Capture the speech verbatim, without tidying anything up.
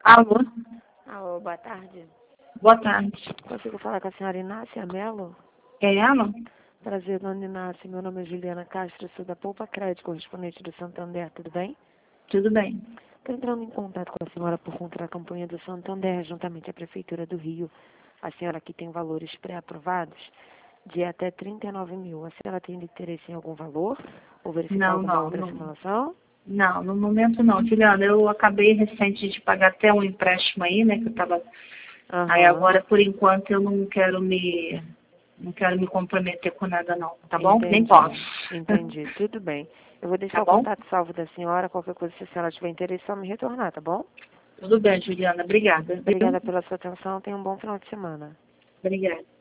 Alô? Alô, boa tarde. Boa tarde. Consigo falar com a senhora Inácia Mello? É ela? Prazer, dona Inácia. Meu nome é Juliana Castro, sou da Poupa Crédito, correspondente do Santander, tudo bem? Tudo bem. Estou entrando em contato com a senhora por conta da campanha do Santander, juntamente à Prefeitura do Rio. A senhora aqui tem valores pré-aprovados de até trinta e nove mil. A senhora tem interesse em algum valor? Ou verificar Não, alguma não, outra não. simulação? Não, no momento não. Juliana, eu acabei recente de pagar até um empréstimo aí, né, que eu tava... Aí Aham. agora, por enquanto, eu não quero me... Não quero me comprometer com nada não, tá bom? Entendi. Nem posso. Entendi, tudo bem. Eu vou deixar Tá o bom? contato salvo da senhora, qualquer coisa, se a senhora tiver interesse, só me retornar, tá bom? Tudo bem, Juliana. Obrigada. Obrigada pela sua atenção, tenha um bom final de semana. Obrigada.